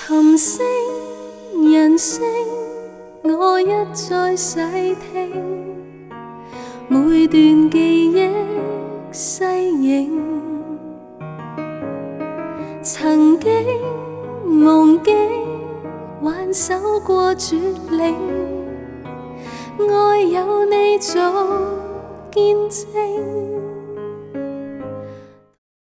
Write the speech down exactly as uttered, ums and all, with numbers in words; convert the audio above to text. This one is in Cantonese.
琴聲人聲，我一再細聽，每段記憶細影。曾經夢境挽手過絕嶺，愛有你做見證。